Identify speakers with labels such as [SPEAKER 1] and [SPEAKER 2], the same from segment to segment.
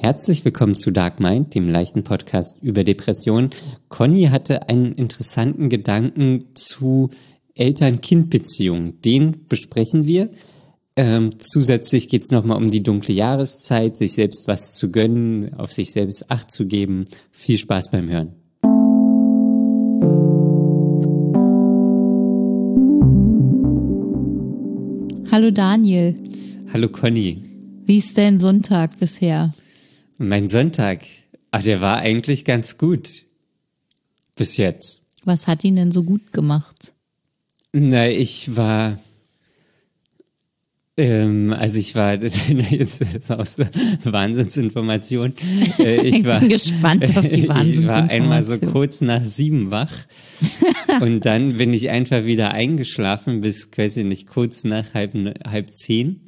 [SPEAKER 1] Herzlich willkommen zu Dark Mind, dem leichten Podcast über Depressionen. Conny hatte einen interessanten Gedanken zu Eltern-Kind-Beziehungen. Den besprechen wir. Zusätzlich geht es nochmal um die dunkle Jahreszeit, sich selbst was zu gönnen, auf sich selbst Acht zu geben. Viel Spaß beim Hören.
[SPEAKER 2] Hallo Daniel.
[SPEAKER 1] Hallo Conny.
[SPEAKER 2] Wie ist dein Sonntag bisher?
[SPEAKER 1] Mein Sonntag, der war eigentlich ganz gut. Bis jetzt.
[SPEAKER 2] Was hat ihn denn so gut gemacht?
[SPEAKER 1] Na, ich war, das ist auch so eine Wahnsinnsinformation. Ich
[SPEAKER 2] bin gespannt auf die Wahnsinnsinformation.
[SPEAKER 1] Ich war einmal so kurz nach 7 wach und dann bin ich einfach wieder eingeschlafen bis, weiß ich nicht, kurz nach halb 10.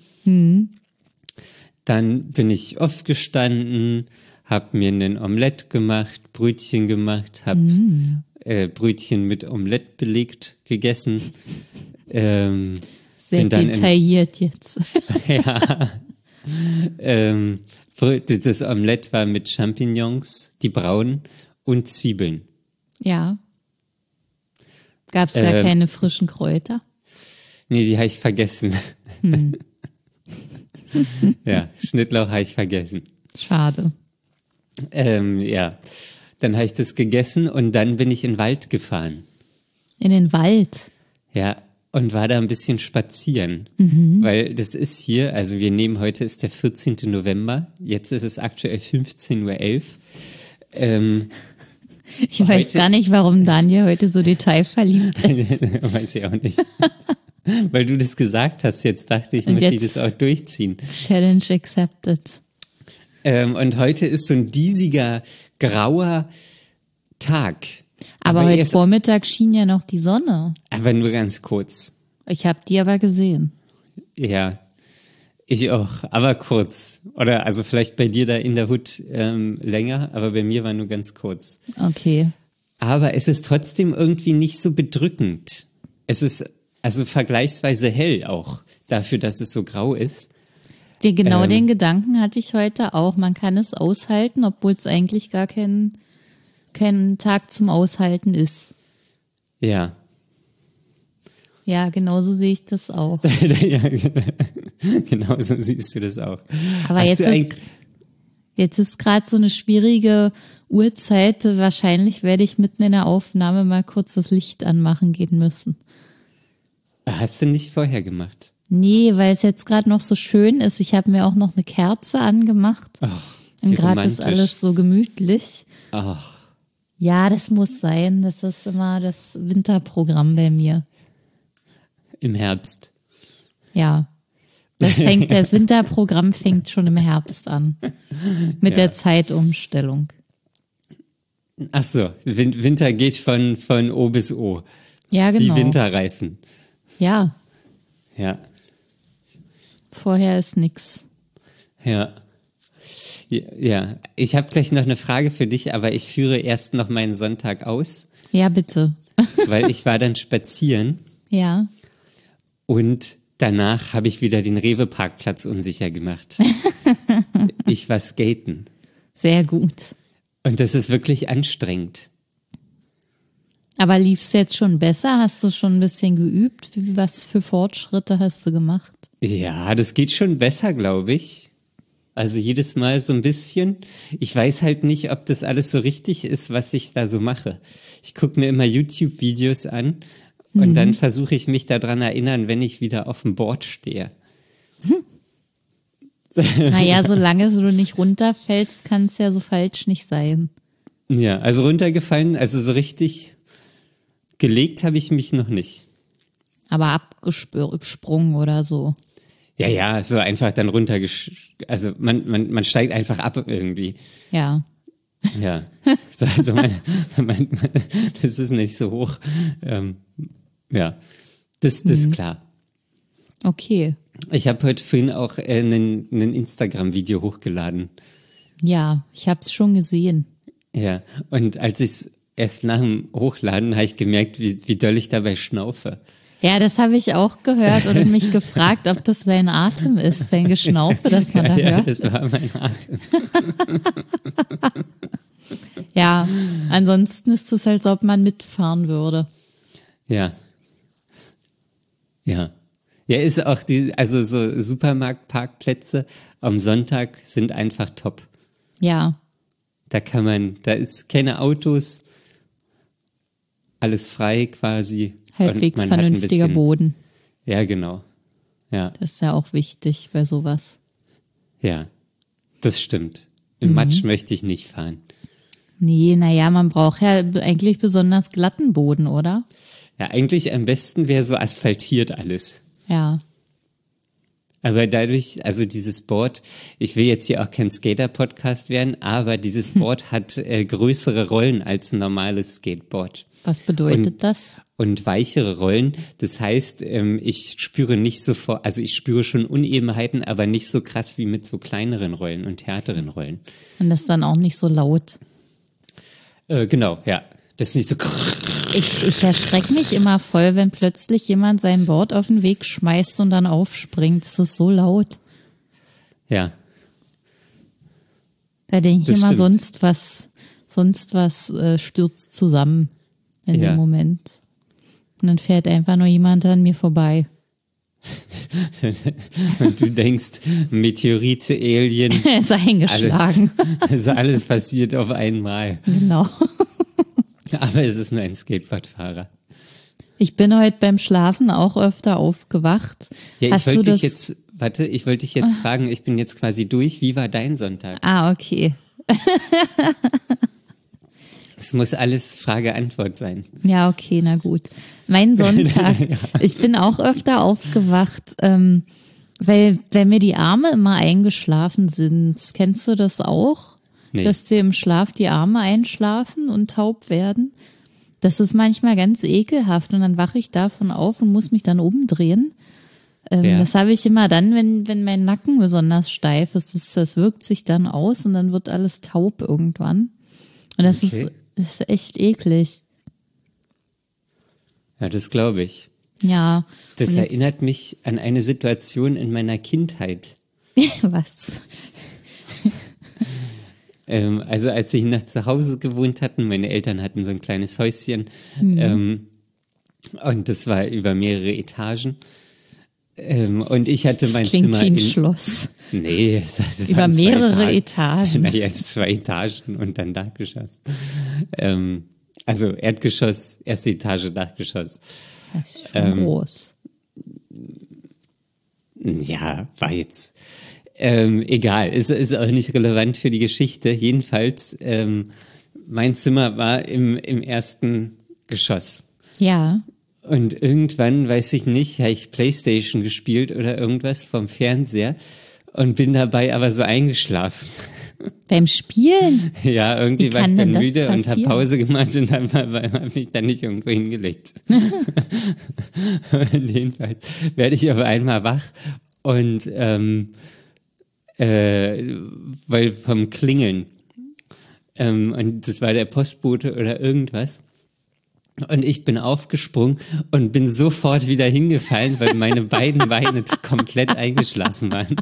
[SPEAKER 1] Dann bin ich aufgestanden, hab mir einen Omelette gemacht, Brötchen gemacht, hab Brötchen mit Omelette belegt gegessen.
[SPEAKER 2] Sehr detailliert jetzt.
[SPEAKER 1] Ja. Das Omelette war mit Champignons, die braunen, und Zwiebeln.
[SPEAKER 2] Ja. Gab's da keine frischen Kräuter?
[SPEAKER 1] Nee, die habe ich vergessen. Ja, Schnittlauch habe ich vergessen.
[SPEAKER 2] Schade.
[SPEAKER 1] Ja. Dann habe ich das gegessen und dann bin ich in den Wald gefahren.
[SPEAKER 2] In den Wald?
[SPEAKER 1] Ja, und war da ein bisschen spazieren. Weil das ist hier, also wir nehmen heute, ist der 14. November, jetzt ist es aktuell 15:11 Uhr.
[SPEAKER 2] Ich weiß gar nicht, warum Daniel heute so detailverliebt ist.
[SPEAKER 1] Weiß ich auch nicht. Weil du das gesagt hast, jetzt dachte ich, möchte ich das auch durchziehen.
[SPEAKER 2] Challenge accepted.
[SPEAKER 1] Und heute ist so ein diesiger, grauer Tag.
[SPEAKER 2] Aber heute Vormittag schien ja noch die Sonne.
[SPEAKER 1] Aber nur ganz kurz.
[SPEAKER 2] Ich habe die aber gesehen.
[SPEAKER 1] Ja, ich auch, aber kurz. Oder also vielleicht bei dir da in der Hut länger, aber bei mir war nur ganz kurz.
[SPEAKER 2] Okay.
[SPEAKER 1] Aber es ist trotzdem irgendwie nicht so bedrückend. Es ist also vergleichsweise hell auch, dafür, dass es so grau ist.
[SPEAKER 2] Den Gedanken hatte ich heute auch. Man kann es aushalten, obwohl es eigentlich gar kein Tag zum Aushalten ist.
[SPEAKER 1] Ja.
[SPEAKER 2] Ja, genauso sehe ich das auch.
[SPEAKER 1] Ja, genau so siehst du das auch.
[SPEAKER 2] Aber jetzt ist gerade so eine schwierige Uhrzeit. Wahrscheinlich werde ich mitten in der Aufnahme mal kurz das Licht anmachen gehen müssen.
[SPEAKER 1] Hast du nicht vorher gemacht?
[SPEAKER 2] Nee, weil es jetzt gerade noch so schön ist. Ich habe mir auch noch eine Kerze angemacht.
[SPEAKER 1] Ach,
[SPEAKER 2] und gerade ist alles so gemütlich.
[SPEAKER 1] Ach.
[SPEAKER 2] Ja, das muss sein. Das ist immer das Winterprogramm bei mir.
[SPEAKER 1] Im Herbst.
[SPEAKER 2] Ja. Das Winterprogramm fängt schon im Herbst an. Mit der Zeitumstellung.
[SPEAKER 1] Ach so, Winter geht von O bis O.
[SPEAKER 2] Ja, genau.
[SPEAKER 1] Wie Winterreifen.
[SPEAKER 2] Ja.
[SPEAKER 1] Ja.
[SPEAKER 2] Vorher ist nix.
[SPEAKER 1] Ja. Ja, ich habe gleich noch eine Frage für dich, aber ich führe erst noch meinen Sonntag aus.
[SPEAKER 2] Ja, bitte.
[SPEAKER 1] Weil ich war dann spazieren.
[SPEAKER 2] Ja.
[SPEAKER 1] Und danach habe ich wieder den Rewe-Parkplatz unsicher gemacht. Ich war skaten.
[SPEAKER 2] Sehr gut.
[SPEAKER 1] Und das ist wirklich anstrengend.
[SPEAKER 2] Aber lief's jetzt schon besser? Hast du schon ein bisschen geübt? Was für Fortschritte hast du gemacht?
[SPEAKER 1] Ja, das geht schon besser, glaube ich. Also jedes Mal so ein bisschen. Ich weiß halt nicht, ob das alles so richtig ist, was ich da so mache. Ich gucke mir immer YouTube-Videos an und dann versuche ich mich daran erinnern, wenn ich wieder auf dem Board stehe.
[SPEAKER 2] Naja, solange du nicht runterfällst, kann es ja so falsch nicht sein.
[SPEAKER 1] Ja, also runtergefallen, also so richtig gelegt habe ich mich noch nicht.
[SPEAKER 2] Aber abgesprungen oder so.
[SPEAKER 1] Ja, so einfach dann also man steigt einfach ab irgendwie.
[SPEAKER 2] Ja.
[SPEAKER 1] Ja, also das ist nicht so hoch. Ja, das ist klar.
[SPEAKER 2] Okay.
[SPEAKER 1] Ich habe heute vorhin auch ein Instagram-Video hochgeladen.
[SPEAKER 2] Ja, ich habe es schon gesehen.
[SPEAKER 1] Ja, und als ich es erst nach dem Hochladen habe ich gemerkt, wie doll ich dabei schnaufe.
[SPEAKER 2] Ja, das habe ich auch gehört und mich gefragt, ob das sein Atem ist, sein Geschnaufe, das man da hört.
[SPEAKER 1] Ja, das war mein Atem.
[SPEAKER 2] Ja, ansonsten ist es, als ob man mitfahren würde.
[SPEAKER 1] Ja. Ja. Ja, ist auch also so Supermarktparkplätze am Sonntag sind einfach top.
[SPEAKER 2] Ja.
[SPEAKER 1] Da ist keine Autos, alles frei quasi.
[SPEAKER 2] Halbwegs vernünftiger Boden.
[SPEAKER 1] Ja, genau. Ja.
[SPEAKER 2] Das ist ja auch wichtig bei sowas.
[SPEAKER 1] Ja, das stimmt. Im Matsch möchte ich nicht fahren.
[SPEAKER 2] Nee, naja, man braucht ja eigentlich besonders glatten Boden, oder?
[SPEAKER 1] Ja, eigentlich am besten wäre so asphaltiert alles.
[SPEAKER 2] Ja.
[SPEAKER 1] Aber dadurch, also dieses Board, ich will jetzt hier auch kein Skater-Podcast werden, aber dieses Board hat größere Rollen als ein normales Skateboard.
[SPEAKER 2] Was bedeutet das?
[SPEAKER 1] Und weichere Rollen. Das heißt, ich spüre nicht sofort, also ich spüre schon Unebenheiten, aber nicht so krass wie mit so kleineren Rollen und härteren Rollen.
[SPEAKER 2] Und das ist dann auch nicht so laut.
[SPEAKER 1] Genau, ja. Das ist nicht so.
[SPEAKER 2] Ich erschrecke mich immer voll, wenn plötzlich jemand sein Board auf den Weg schmeißt und dann aufspringt. Das ist so laut.
[SPEAKER 1] Ja.
[SPEAKER 2] Da denke ich
[SPEAKER 1] Das
[SPEAKER 2] immer,
[SPEAKER 1] stimmt.
[SPEAKER 2] sonst was stürzt zusammen in
[SPEAKER 1] Ja.
[SPEAKER 2] dem Moment. Und dann fährt einfach nur jemand an mir vorbei.
[SPEAKER 1] Und du denkst, Meteorite, Alien,
[SPEAKER 2] Er ist eingeschlagen.
[SPEAKER 1] alles passiert auf einmal.
[SPEAKER 2] Genau.
[SPEAKER 1] Aber es ist nur ein Skateboardfahrer.
[SPEAKER 2] Ich bin heute beim Schlafen auch öfter aufgewacht.
[SPEAKER 1] Ja,
[SPEAKER 2] Hast
[SPEAKER 1] ich
[SPEAKER 2] du
[SPEAKER 1] wollte dich
[SPEAKER 2] das?
[SPEAKER 1] jetzt fragen, ich bin jetzt quasi durch. Wie war dein Sonntag?
[SPEAKER 2] Ah, okay.
[SPEAKER 1] Es muss alles Frage-Antwort sein.
[SPEAKER 2] Ja, okay, na gut. Mein Sonntag, ich bin auch öfter aufgewacht, weil mir die Arme immer eingeschlafen sind. Kennst du das auch?
[SPEAKER 1] Nee.
[SPEAKER 2] Dass dir im Schlaf die Arme einschlafen und taub werden? Das ist manchmal ganz ekelhaft und dann wache ich davon auf und muss mich dann umdrehen.
[SPEAKER 1] Ja.
[SPEAKER 2] Das habe ich immer dann, wenn mein Nacken besonders steif ist. Das wirkt sich dann aus und dann wird alles taub irgendwann. Und das
[SPEAKER 1] Okay.
[SPEAKER 2] ist echt eklig.
[SPEAKER 1] Ja, das glaube ich.
[SPEAKER 2] Ja.
[SPEAKER 1] Das
[SPEAKER 2] und jetzt-
[SPEAKER 1] erinnert mich an eine Situation in meiner Kindheit.
[SPEAKER 2] Was?
[SPEAKER 1] Also als ich noch zu Hause gewohnt hatten, meine Eltern hatten so ein kleines Häuschen und das war über mehrere Etagen. Und ich hatte mein
[SPEAKER 2] Das klingt
[SPEAKER 1] Zimmer
[SPEAKER 2] wie ein
[SPEAKER 1] in...
[SPEAKER 2] Schloss.
[SPEAKER 1] Nee, das
[SPEAKER 2] Über
[SPEAKER 1] waren zwei
[SPEAKER 2] mehrere Etagen.
[SPEAKER 1] Naja, jetzt 2 Etagen und dann Dachgeschoss. Also Erdgeschoss, erste Etage, Dachgeschoss.
[SPEAKER 2] Das ist schon groß.
[SPEAKER 1] Ja, war jetzt egal, ist auch nicht relevant für die Geschichte. Jedenfalls, mein Zimmer war im ersten Geschoss.
[SPEAKER 2] Ja.
[SPEAKER 1] Und irgendwann, weiß ich nicht, habe ich Playstation gespielt oder irgendwas vom Fernseher und bin dabei aber so eingeschlafen.
[SPEAKER 2] Beim Spielen?
[SPEAKER 1] Ja, irgendwie
[SPEAKER 2] Wie
[SPEAKER 1] war ich
[SPEAKER 2] kann
[SPEAKER 1] dann
[SPEAKER 2] denn das
[SPEAKER 1] müde und habe
[SPEAKER 2] passieren?
[SPEAKER 1] Pause gemacht und habe mich dann nicht irgendwo hingelegt. Und jedenfalls werde ich aber einmal wach und weil vom Klingeln und das war der Postbote oder irgendwas. Und ich bin aufgesprungen und bin sofort wieder hingefallen, weil meine beiden Beine komplett eingeschlafen waren.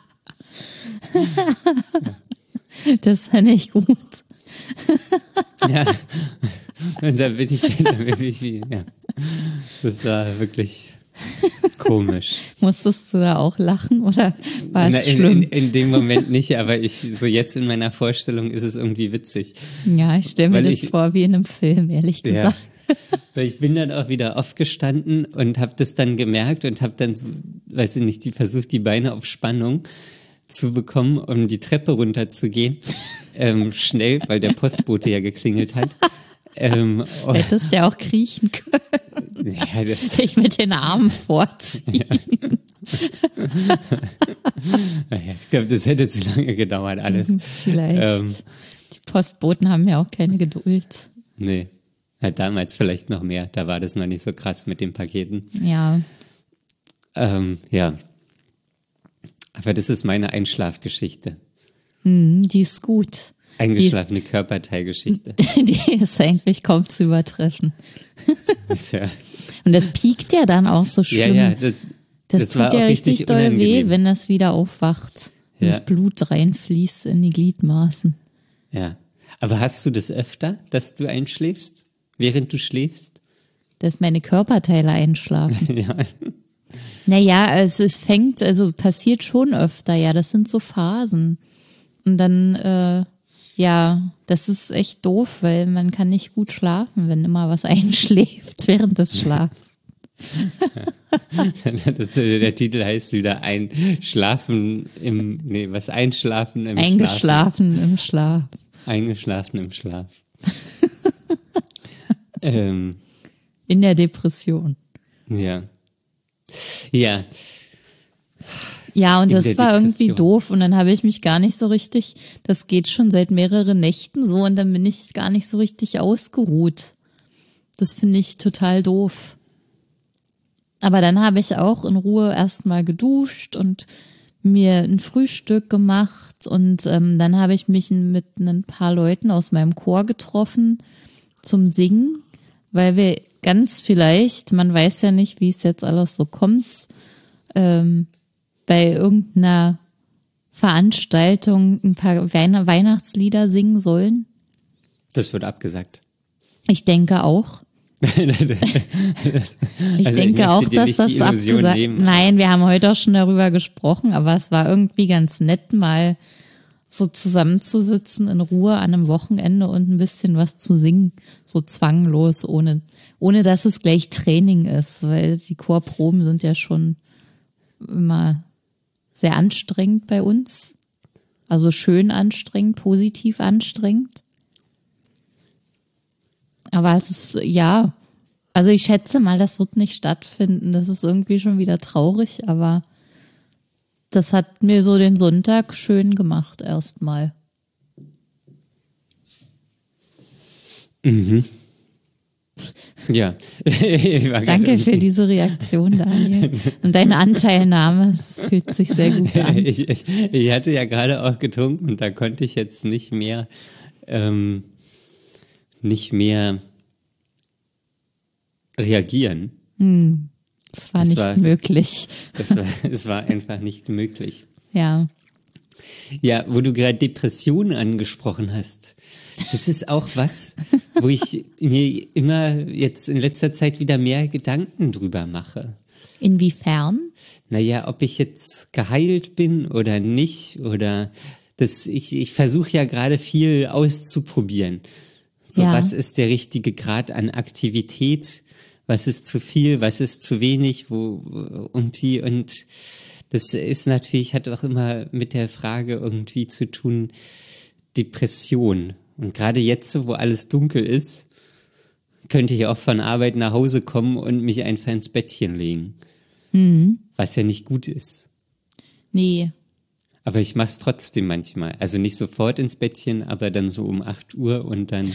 [SPEAKER 2] Das fand ich gut.
[SPEAKER 1] Ja. Und da bin ich ja. Das war wirklich komisch.
[SPEAKER 2] Musstest du da auch lachen oder war es
[SPEAKER 1] In
[SPEAKER 2] schlimm?
[SPEAKER 1] dem Moment nicht, aber so jetzt in meiner Vorstellung ist es irgendwie witzig.
[SPEAKER 2] Ja, ich stelle mir
[SPEAKER 1] weil
[SPEAKER 2] das
[SPEAKER 1] ich-
[SPEAKER 2] vor wie in einem Film, ehrlich
[SPEAKER 1] Ja.
[SPEAKER 2] gesagt.
[SPEAKER 1] Weil ich bin dann auch wieder aufgestanden und habe das dann gemerkt und habe dann, so, weiß ich nicht, versucht, die Beine auf Spannung zu bekommen, um die Treppe runterzugehen. Schnell, weil der Postbote ja geklingelt hat. Und,
[SPEAKER 2] Hättest ja auch kriechen können.
[SPEAKER 1] ja, das,
[SPEAKER 2] Sich mit den Armen vorziehen.
[SPEAKER 1] ich glaube, das hätte zu lange gedauert, alles.
[SPEAKER 2] Vielleicht. Die Postboten haben ja auch keine Geduld.
[SPEAKER 1] Nee. Ja, damals vielleicht noch mehr. Da war das noch nicht so krass mit den Paketen.
[SPEAKER 2] Ja.
[SPEAKER 1] Ja. Aber das ist meine Einschlafgeschichte.
[SPEAKER 2] Die ist gut.
[SPEAKER 1] Eingeschlafene Körperteilgeschichte.
[SPEAKER 2] Die ist eigentlich kaum zu übertreffen.
[SPEAKER 1] Ist ja
[SPEAKER 2] Und das piekt ja dann auch so schlimm.
[SPEAKER 1] Ja,
[SPEAKER 2] das tut
[SPEAKER 1] war
[SPEAKER 2] ja
[SPEAKER 1] auch
[SPEAKER 2] richtig doll
[SPEAKER 1] unangenehm.
[SPEAKER 2] weh, wenn das wieder aufwacht. Und
[SPEAKER 1] Ja.
[SPEAKER 2] das Blut reinfließt in die Gliedmaßen.
[SPEAKER 1] Ja. Aber hast du das öfter, dass du einschläfst, während du schläfst?
[SPEAKER 2] Dass meine Körperteile einschlafen.
[SPEAKER 1] Ja.
[SPEAKER 2] Naja, es passiert schon öfter, ja, das sind so Phasen. Und dann, das ist echt doof, weil man kann nicht gut schlafen, wenn immer was einschläft während des Schlafs.
[SPEAKER 1] Der Titel heißt wieder Einschlafen im
[SPEAKER 2] Eingeschlafen im Schlaf.
[SPEAKER 1] Eingeschlafen im Schlaf.
[SPEAKER 2] In der Depression.
[SPEAKER 1] Ja. Ja.
[SPEAKER 2] Ja, und
[SPEAKER 1] In
[SPEAKER 2] das
[SPEAKER 1] der
[SPEAKER 2] war irgendwie
[SPEAKER 1] Depression.
[SPEAKER 2] doof und dann habe ich mich gar nicht so richtig, das geht schon seit mehreren Nächten so und dann bin ich gar nicht so richtig ausgeruht. Das finde ich total doof. Aber dann habe ich auch in Ruhe erstmal geduscht und mir ein Frühstück gemacht und dann habe ich mich mit ein paar Leuten aus meinem Chor getroffen zum Singen, weil wir ganz vielleicht, man weiß ja nicht, wie es jetzt alles so kommt, bei irgendeiner Veranstaltung ein paar Weihnachtslieder singen sollen.
[SPEAKER 1] Das wird abgesagt.
[SPEAKER 2] Ich denke auch. Ich denke auch, dass das abgesagt. Nein, wir haben heute auch schon darüber gesprochen, aber es war irgendwie ganz nett, mal so zusammenzusitzen in Ruhe an einem Wochenende und ein bisschen was zu singen, so zwanglos, ohne dass es gleich Training ist, weil die Chorproben sind ja schon immer sehr anstrengend bei uns. Also schön anstrengend, positiv anstrengend. Aber es ist, ja, also ich schätze mal, das wird nicht stattfinden. Das ist irgendwie schon wieder traurig, aber das hat mir so den Sonntag schön gemacht erstmal.
[SPEAKER 1] Mhm. Ja.
[SPEAKER 2] Danke für diese Reaktion, Daniel. Und deine Anteilnahme, es fühlt sich sehr gut an.
[SPEAKER 1] Ich hatte ja gerade auch getrunken und da konnte ich jetzt nicht mehr reagieren.
[SPEAKER 2] Das war nicht möglich.
[SPEAKER 1] Es war einfach nicht möglich.
[SPEAKER 2] Ja.
[SPEAKER 1] Ja, wo du gerade Depressionen angesprochen hast. Das ist auch was, wo ich mir immer jetzt in letzter Zeit wieder mehr Gedanken drüber mache.
[SPEAKER 2] Inwiefern?
[SPEAKER 1] Naja, ob ich jetzt geheilt bin oder nicht oder ich versuche ja gerade viel auszuprobieren. So,
[SPEAKER 2] Ja.
[SPEAKER 1] Was ist der richtige Grad an Aktivität? Was ist zu viel? Was ist zu wenig? Und das ist natürlich, hat auch immer mit der Frage irgendwie zu tun, Depression. Und gerade jetzt, wo alles dunkel ist, könnte ich auch von Arbeit nach Hause kommen und mich einfach ins Bettchen legen. Was ja nicht gut ist.
[SPEAKER 2] Nee.
[SPEAKER 1] Aber ich mach's trotzdem manchmal. Also nicht sofort ins Bettchen, aber dann so um 8 Uhr und dann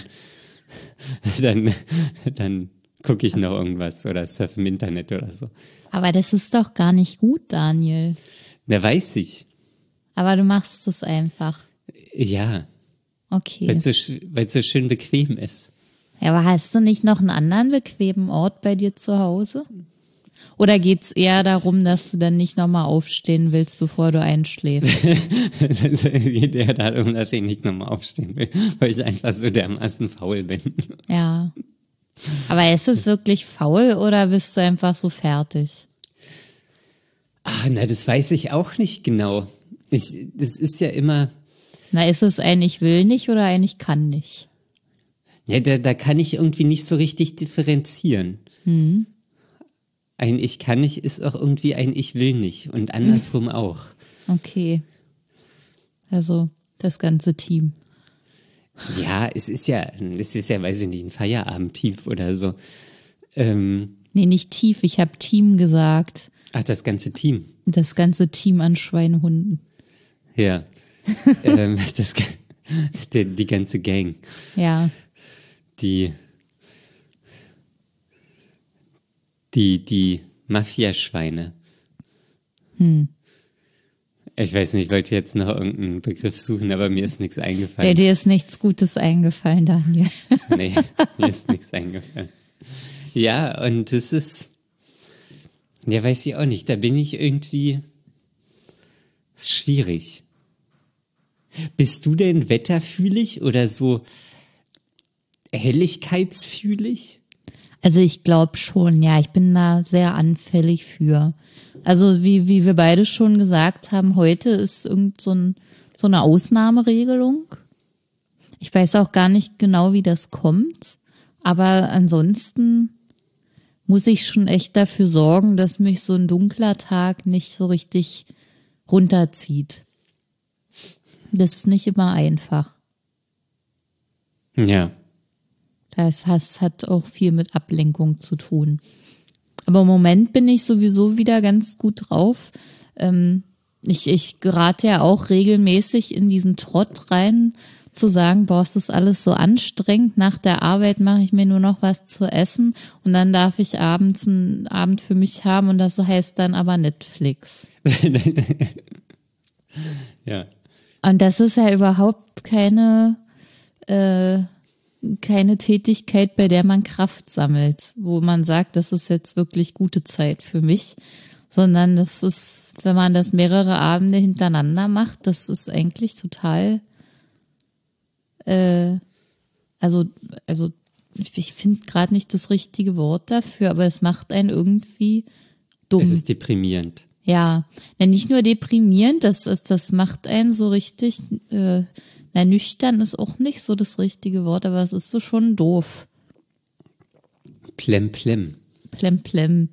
[SPEAKER 1] gucke ich noch irgendwas oder surfe im Internet oder so.
[SPEAKER 2] Aber das ist doch gar nicht gut, Daniel.
[SPEAKER 1] Na, weiß ich.
[SPEAKER 2] Aber du machst es einfach.
[SPEAKER 1] Ja,
[SPEAKER 2] Okay.
[SPEAKER 1] weil es so schön bequem ist.
[SPEAKER 2] Ja, aber hast du nicht noch einen anderen bequemen Ort bei dir zu Hause? Oder geht's eher darum, dass du dann nicht nochmal aufstehen willst, bevor du einschläfst?
[SPEAKER 1] Es geht eher darum, dass ich nicht nochmal aufstehen will, weil ich einfach so dermaßen faul bin.
[SPEAKER 2] Ja. Aber ist es wirklich faul oder bist du einfach so fertig?
[SPEAKER 1] Ach, na, das weiß ich auch nicht genau. Das ist ja immer,
[SPEAKER 2] Na, ist es ein Ich will nicht oder ein Ich kann nicht?
[SPEAKER 1] ja, da kann ich irgendwie nicht so richtig differenzieren. Ein Ich kann nicht ist auch irgendwie ein Ich will nicht und andersrum auch.
[SPEAKER 2] Okay. Also das ganze Team.
[SPEAKER 1] Ja, es ist ja, weiß ich nicht, ein Feierabendtief oder so.
[SPEAKER 2] Nee, nicht tief, ich habe Team gesagt.
[SPEAKER 1] Ach, das ganze Team.
[SPEAKER 2] Das ganze Team an Schweinehunden.
[SPEAKER 1] Ja. Die ganze Gang.
[SPEAKER 2] Ja.
[SPEAKER 1] Die Mafiaschweine. Ich weiß nicht, ich wollte jetzt noch irgendeinen Begriff suchen, aber mir ist nichts
[SPEAKER 2] Ja,
[SPEAKER 1] eingefallen.
[SPEAKER 2] dir ist nichts Gutes eingefallen, Daniel.
[SPEAKER 1] Nee, mir ist nichts eingefallen. Ja, und das ist, ja, weiß ich auch nicht, da bin ich irgendwie, ist schwierig. Bist du denn wetterfühlig oder so helligkeitsfühlig?
[SPEAKER 2] Also ich glaube schon, ja, ich bin da sehr anfällig für. Also wie wir beide schon gesagt haben, heute ist so eine Ausnahmeregelung. Ich weiß auch gar nicht genau, wie das kommt, aber ansonsten muss ich schon echt dafür sorgen, dass mich so ein dunkler Tag nicht so richtig runterzieht. Das ist nicht immer einfach.
[SPEAKER 1] Ja.
[SPEAKER 2] Das hat auch viel mit Ablenkung zu tun. Aber im Moment bin ich sowieso wieder ganz gut drauf. Ich gerate ja auch regelmäßig in diesen Trott rein, zu sagen, boah, ist das alles so anstrengend. Nach der Arbeit mache ich mir nur noch was zu essen und dann darf ich abends einen Abend für mich haben und das heißt dann aber Netflix.
[SPEAKER 1] Ja.
[SPEAKER 2] Und das ist ja überhaupt keine Tätigkeit, bei der man Kraft sammelt, wo man sagt, das ist jetzt wirklich gute Zeit für mich, sondern das ist, wenn man das mehrere Abende hintereinander macht, das ist eigentlich total, also ich finde gerade nicht das richtige Wort dafür, aber es macht einen irgendwie dumm.
[SPEAKER 1] Es ist deprimierend.
[SPEAKER 2] Ja, nicht nur deprimierend, das macht einen so richtig, nüchtern ist auch nicht so das richtige Wort, aber es ist so schon doof.
[SPEAKER 1] Plem.
[SPEAKER 2] Plem.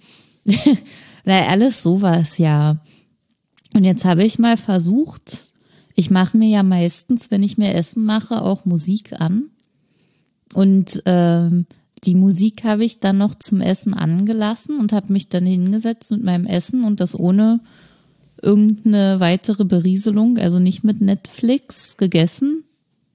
[SPEAKER 2] Alles sowas, ja. Und jetzt habe ich mal versucht, ich mache mir ja meistens, wenn ich mir Essen mache, auch Musik an. Und die Musik habe ich dann noch zum Essen angelassen und habe mich dann hingesetzt mit meinem Essen und das ohne irgendeine weitere Berieselung, also nicht mit Netflix, gegessen.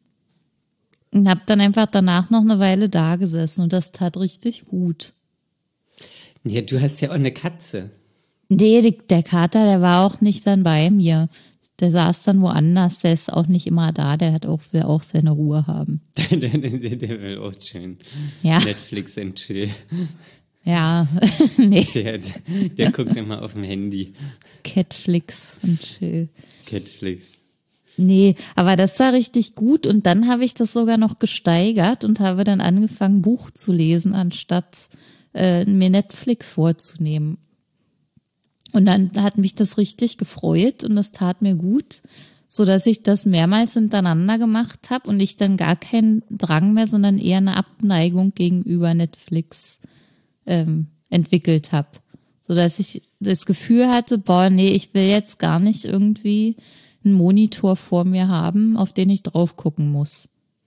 [SPEAKER 2] Und habe dann einfach danach noch eine Weile da gesessen und das tat richtig gut.
[SPEAKER 1] Ja, du hast ja auch eine Katze.
[SPEAKER 2] Nee, der Kater, der war auch nicht dann bei mir. Der saß dann woanders, der ist auch nicht immer da, will auch seine Ruhe haben.
[SPEAKER 1] Der will auch schön.
[SPEAKER 2] Ja.
[SPEAKER 1] Netflix and chill.
[SPEAKER 2] Ja, nee.
[SPEAKER 1] Der guckt immer auf dem Handy.
[SPEAKER 2] Catflix und chill.
[SPEAKER 1] Catflix.
[SPEAKER 2] Nee, aber das war richtig gut und dann habe ich das sogar noch gesteigert und habe dann angefangen, Buch zu lesen, anstatt mir Netflix vorzunehmen. Und dann hat mich das richtig gefreut und das tat mir gut, so dass ich das mehrmals hintereinander gemacht habe und ich dann gar keinen Drang mehr, sondern eher eine Abneigung gegenüber Netflix entwickelt habe. So dass ich das Gefühl hatte, boah, nee, ich will jetzt gar nicht irgendwie einen Monitor vor mir haben, auf den ich drauf gucken muss.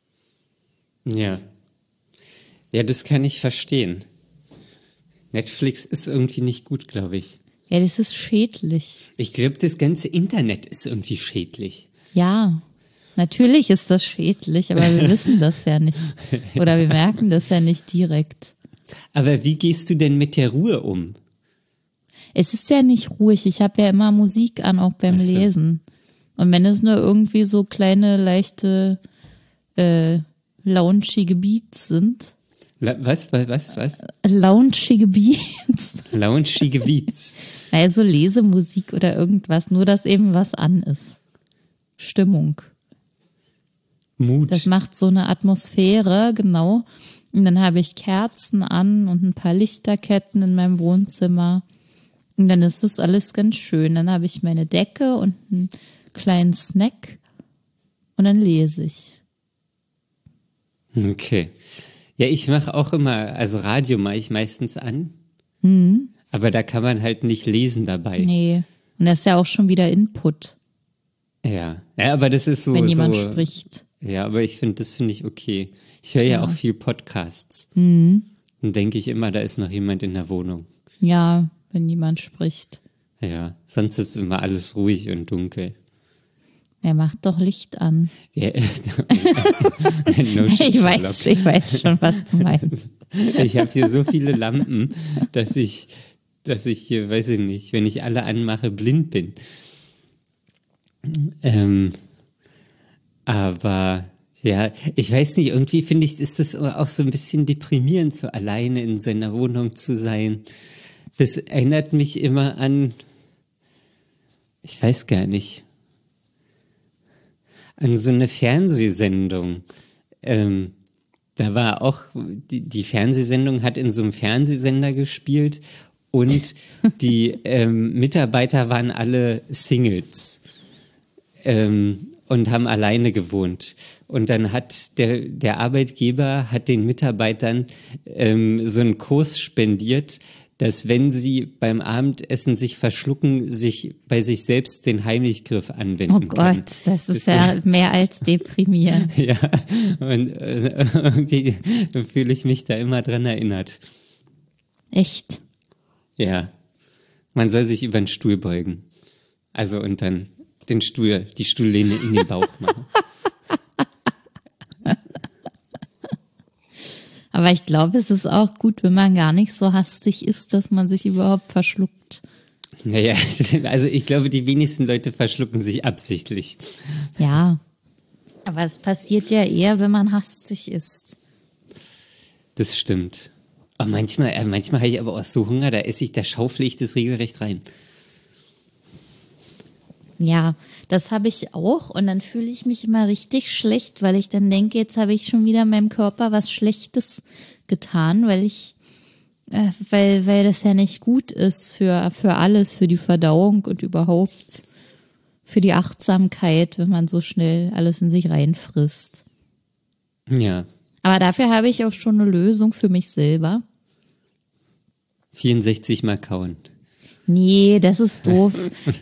[SPEAKER 1] Ja. Ja, das kann ich verstehen. Netflix ist irgendwie nicht gut, glaube ich.
[SPEAKER 2] Ja, das ist schädlich.
[SPEAKER 1] Ich glaube, das ganze Internet ist irgendwie schädlich.
[SPEAKER 2] Ja, natürlich ist das schädlich, aber wir wissen das ja nicht. Oder wir merken das ja nicht direkt.
[SPEAKER 1] Aber wie gehst du denn mit der Ruhe um?
[SPEAKER 2] Es ist ja nicht ruhig. Ich habe ja immer Musik an, auch beim Lesen. Und wenn es nur irgendwie so kleine, leichte, launchige Beats sind.
[SPEAKER 1] Was?
[SPEAKER 2] Launchige Beats.
[SPEAKER 1] Launchige Beats.
[SPEAKER 2] Also Lesemusik oder irgendwas, nur dass eben was an ist. Stimmung.
[SPEAKER 1] Mut.
[SPEAKER 2] Das macht so eine Atmosphäre, genau. Und dann habe ich Kerzen an und ein paar Lichterketten in meinem Wohnzimmer. Und dann ist das alles ganz schön. Dann habe ich meine Decke und einen kleinen Snack und dann lese ich.
[SPEAKER 1] Okay. Ja, ich mache auch immer, also Radio mache ich meistens an. Aber da kann man halt nicht lesen dabei.
[SPEAKER 2] Nee. Und das ist ja auch schon wieder Input.
[SPEAKER 1] Ja, aber das ist so.
[SPEAKER 2] Wenn jemand spricht.
[SPEAKER 1] Ja, aber das finde ich okay. Ich höre ja auch viel Podcasts. Dann denke ich immer, da ist noch jemand in der Wohnung.
[SPEAKER 2] Ja, wenn jemand spricht.
[SPEAKER 1] Ja, sonst ist immer alles ruhig und dunkel.
[SPEAKER 2] Er macht doch Licht an.
[SPEAKER 1] Ja,
[SPEAKER 2] ich weiß schon, was du meinst.
[SPEAKER 1] Ich habe hier so viele Lampen, dass ich hier, weiß ich nicht, wenn ich alle anmache, blind bin. Aber Ja, ich weiß nicht, irgendwie finde ich, ist das auch so ein bisschen deprimierend, so alleine in seiner Wohnung zu sein. Das erinnert mich immer an, ich weiß gar nicht, an so eine Fernsehsendung. Da war auch, die Fernsehsendung hat in so einem Fernsehsender gespielt und die Mitarbeiter waren alle Singles und haben alleine gewohnt. Und dann hat der Arbeitgeber hat den Mitarbeitern so einen Kurs spendiert, dass wenn sie beim Abendessen sich verschlucken, sich bei sich selbst den Heimlichgriff anwenden können.
[SPEAKER 2] Oh Gott, das ist ja mehr als deprimierend.
[SPEAKER 1] Ja, und irgendwie fühle ich mich da immer dran erinnert.
[SPEAKER 2] Echt?
[SPEAKER 1] Ja, man soll sich über den Stuhl beugen. Also und dann die Stuhllehne in den Bauch machen.
[SPEAKER 2] Aber ich glaube, es ist auch gut, wenn man gar nicht so hastig ist, dass man sich überhaupt verschluckt.
[SPEAKER 1] Naja, also ich glaube, die wenigsten Leute verschlucken sich absichtlich.
[SPEAKER 2] Ja, aber es passiert ja eher, wenn man hastig ist.
[SPEAKER 1] Das stimmt. Aber manchmal habe ich aber auch so Hunger, da schaufle ich das regelrecht rein.
[SPEAKER 2] Ja, das habe ich auch und dann fühle ich mich immer richtig schlecht, weil ich dann denke, jetzt habe ich schon wieder meinem Körper was Schlechtes getan, weil das ja nicht gut ist für alles, für die Verdauung und überhaupt für die Achtsamkeit, wenn man so schnell alles in sich reinfrisst.
[SPEAKER 1] Ja.
[SPEAKER 2] Aber dafür habe ich auch schon eine Lösung für mich selber.
[SPEAKER 1] 64 Mal kauen.
[SPEAKER 2] Nee, das ist doof.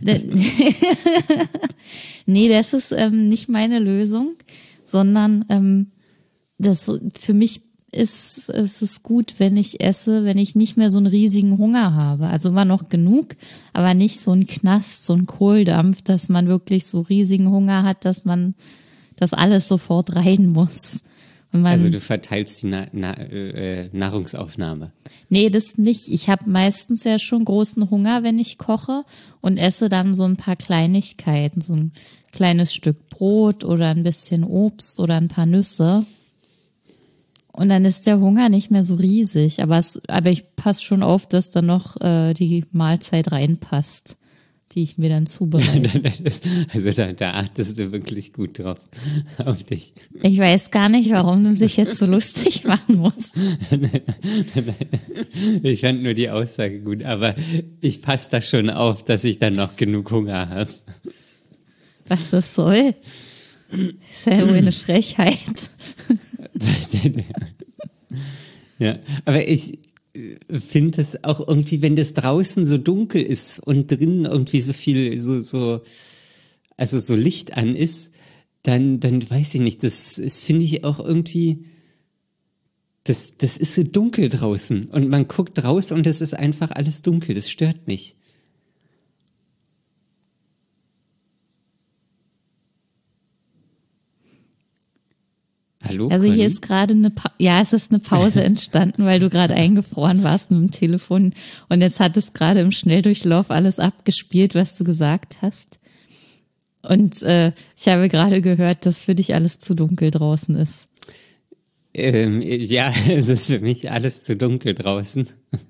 [SPEAKER 2] Nee, das ist nicht meine Lösung, sondern das für mich ist es gut, wenn ich esse, wenn ich nicht mehr so einen riesigen Hunger habe. Also immer noch genug, aber nicht so ein Knast, so ein Kohldampf, dass man wirklich so riesigen Hunger hat, dass man das alles sofort rein muss.
[SPEAKER 1] Also du verteilst die Nahrungsaufnahme.
[SPEAKER 2] Nee, das nicht. Ich habe meistens ja schon großen Hunger, wenn ich koche und esse dann so ein paar Kleinigkeiten, so ein kleines Stück Brot oder ein bisschen Obst oder ein paar Nüsse. Und dann ist der Hunger nicht mehr so riesig, aber ich passe schon auf, dass da noch die Mahlzeit reinpasst, die ich mir dann zubereite.
[SPEAKER 1] Also da achtest du wirklich gut drauf, auf dich.
[SPEAKER 2] Ich weiß gar nicht, warum du dich jetzt so lustig machen musst.
[SPEAKER 1] Ich fand nur die Aussage gut, aber ich passe da schon auf, dass ich dann noch genug Hunger habe.
[SPEAKER 2] Was das soll? Ist ja wohl eine Frechheit.
[SPEAKER 1] Ja, aber ich finde es auch irgendwie, wenn das draußen so dunkel ist und drinnen irgendwie so viel also so Licht an ist, dann weiß ich nicht, das finde ich auch irgendwie, das ist so dunkel draußen und man guckt raus und es ist einfach alles dunkel, das stört mich. Hallo,
[SPEAKER 2] also
[SPEAKER 1] Conny?
[SPEAKER 2] hier ist gerade es ist eine Pause entstanden, weil du gerade eingefroren warst mit dem Telefon und jetzt hat es gerade im Schnelldurchlauf alles abgespielt, was du gesagt hast. Und ich habe gerade gehört, dass für dich alles zu dunkel draußen ist.
[SPEAKER 1] Ja, es ist für mich alles zu dunkel draußen.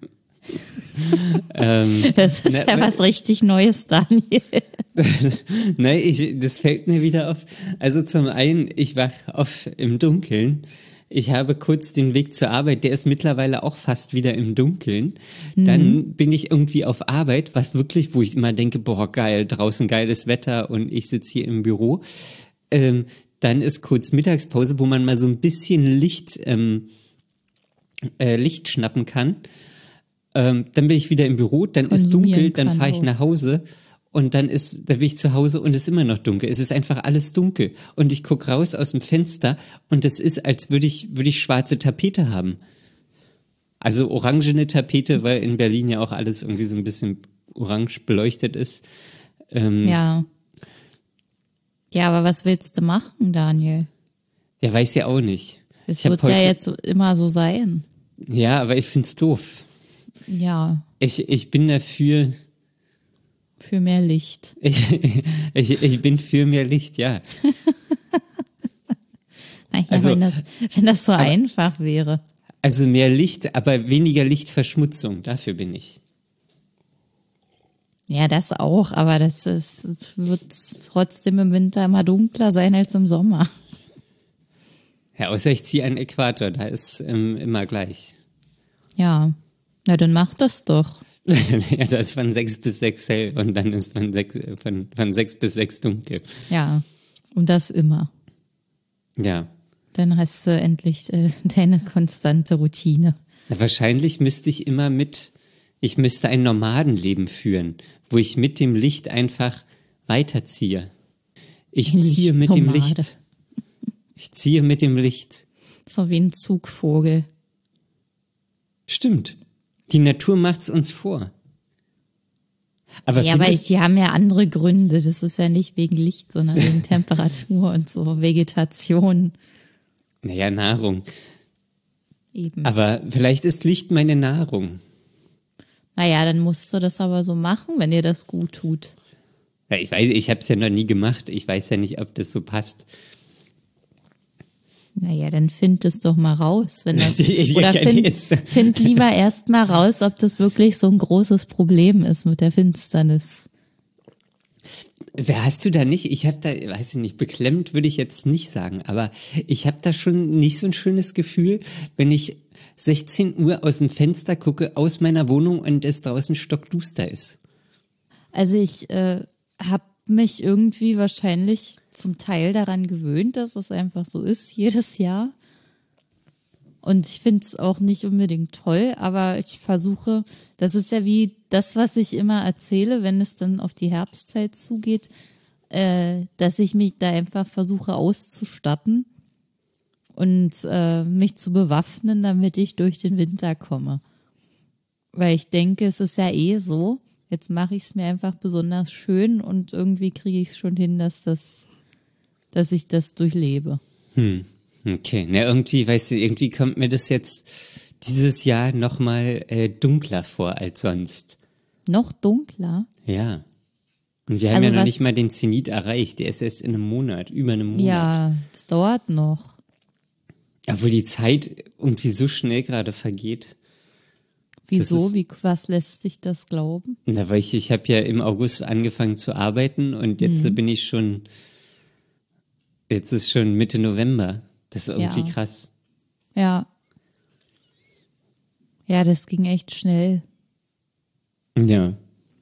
[SPEAKER 2] Das ist ja was richtig Neues, Daniel.
[SPEAKER 1] Nein, das fällt mir wieder auf. Also zum einen, ich wach auf im Dunkeln. Ich habe kurz den Weg zur Arbeit, der ist mittlerweile auch fast wieder im Dunkeln. Dann bin ich irgendwie auf Arbeit, wo ich immer denke, boah, geil, draußen geiles Wetter und ich sitze hier im Büro. Dann ist kurz Mittagspause, wo man mal so ein bisschen Licht schnappen kann. Dann bin ich wieder im Büro, dann ist dunkel, dann fahre ich nach Hause und dann bin ich zu Hause und es ist immer noch dunkel. Es ist einfach alles dunkel und ich gucke raus aus dem Fenster und es ist, als würde ich schwarze Tapete haben. Also orangene Tapete, weil in Berlin ja auch alles irgendwie so ein bisschen orange beleuchtet ist.
[SPEAKER 2] Ja. Ja, aber was willst du machen, Daniel?
[SPEAKER 1] Ja, weiß ja auch nicht.
[SPEAKER 2] Es wird ja jetzt immer so sein.
[SPEAKER 1] Ja, aber ich find's doof.
[SPEAKER 2] Ja.
[SPEAKER 1] Ich bin dafür.
[SPEAKER 2] Für mehr Licht.
[SPEAKER 1] Ich bin für mehr Licht, ja. Also,
[SPEAKER 2] wenn das so einfach wäre.
[SPEAKER 1] also mehr Licht, aber weniger Lichtverschmutzung, dafür bin ich.
[SPEAKER 2] Ja, das auch, aber es wird trotzdem im Winter immer dunkler sein als im Sommer.
[SPEAKER 1] Ja, außer ich ziehe an den Äquator, da ist immer gleich.
[SPEAKER 2] Ja, na dann mach das doch.
[SPEAKER 1] Ja, da ist von 6 bis 6 hell und dann ist von 6 bis 6 dunkel.
[SPEAKER 2] Ja, und das immer.
[SPEAKER 1] Ja.
[SPEAKER 2] Dann hast du endlich deine konstante Routine.
[SPEAKER 1] Na, wahrscheinlich müsste ich ich müsste ein Nomadenleben führen, wo ich mit dem Licht einfach weiterziehe. Ich ziehe mit dem
[SPEAKER 2] Lichtnomade.
[SPEAKER 1] Licht. Ich ziehe mit dem Licht.
[SPEAKER 2] So wie ein Zugvogel.
[SPEAKER 1] Stimmt. Die Natur macht's uns vor. Aber
[SPEAKER 2] Ja, aber die haben ja andere Gründe. Das ist ja nicht wegen Licht, sondern wegen Temperatur und so, Vegetation.
[SPEAKER 1] naja, Nahrung.
[SPEAKER 2] Eben.
[SPEAKER 1] Aber vielleicht ist Licht meine Nahrung.
[SPEAKER 2] Naja, dann musst du das aber so machen, wenn dir das gut tut.
[SPEAKER 1] Ja, ich habe es ja noch nie gemacht. Ich weiß ja nicht, ob das so passt.
[SPEAKER 2] Naja, dann find es doch mal raus. Wenn das,
[SPEAKER 1] Ich
[SPEAKER 2] oder
[SPEAKER 1] kann jetzt-
[SPEAKER 2] find lieber erst mal raus, ob das wirklich so ein großes Problem ist mit der Finsternis.
[SPEAKER 1] Wer hast du da nicht? Ich habe da, weiß ich nicht, beklemmt würde ich jetzt nicht sagen, aber ich habe da schon nicht so ein schönes Gefühl, wenn ich 16 Uhr aus dem Fenster gucke, aus meiner Wohnung und es draußen stockduster ist.
[SPEAKER 2] Also ich habe mich irgendwie wahrscheinlich zum Teil daran gewöhnt, dass es einfach so ist, jedes Jahr. Und ich finde es auch nicht unbedingt toll, aber ich versuche, das ist ja wie das, was ich immer erzähle, wenn es dann auf die Herbstzeit zugeht, dass ich mich da einfach versuche auszustatten und mich zu bewaffnen, damit ich durch den Winter komme. Weil ich denke, es ist ja eh so, jetzt mache ich es mir einfach besonders schön und irgendwie kriege ich es schon hin, dass ich das durchlebe.
[SPEAKER 1] Okay, na irgendwie, weißt du, irgendwie kommt mir das jetzt dieses Jahr nochmal dunkler vor als sonst.
[SPEAKER 2] Noch dunkler?
[SPEAKER 1] Ja. Und wir haben
[SPEAKER 2] Also
[SPEAKER 1] ja noch
[SPEAKER 2] was-
[SPEAKER 1] nicht mal den Zenit erreicht. Der ist erst in einem Monat, über einem Monat.
[SPEAKER 2] Ja, es dauert noch.
[SPEAKER 1] Obwohl die Zeit irgendwie so schnell gerade vergeht.
[SPEAKER 2] Wieso?
[SPEAKER 1] ist-
[SPEAKER 2] Was lässt sich das glauben?
[SPEAKER 1] Na, weil ich habe ja im August angefangen zu arbeiten und jetzt bin ich schon, jetzt ist schon Mitte November. Das ist irgendwie
[SPEAKER 2] Ja.
[SPEAKER 1] krass.
[SPEAKER 2] Ja. Ja, das ging echt schnell.
[SPEAKER 1] Ja.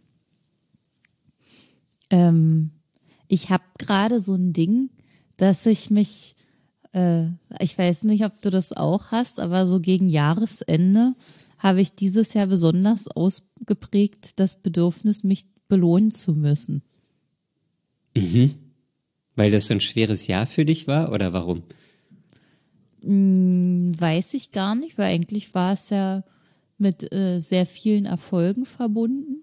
[SPEAKER 2] Ich habe gerade so ein Ding, dass ich mich, ich weiß nicht, ob du das auch hast, aber so gegen Jahresende habe ich dieses Jahr besonders ausgeprägt das Bedürfnis, mich belohnen zu müssen.
[SPEAKER 1] Weil das so ein schweres Jahr für dich war oder warum?
[SPEAKER 2] Weiß ich gar nicht, weil eigentlich war es ja mit sehr vielen Erfolgen verbunden.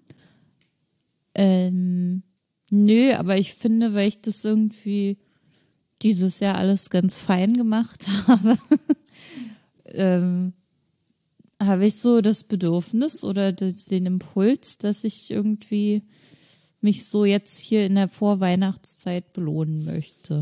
[SPEAKER 2] Nö, aber ich finde, weil ich das irgendwie dieses Jahr alles ganz fein gemacht habe, habe ich so das Bedürfnis oder den Impuls, dass ich irgendwie mich so jetzt hier in der Vorweihnachtszeit belohnen möchte.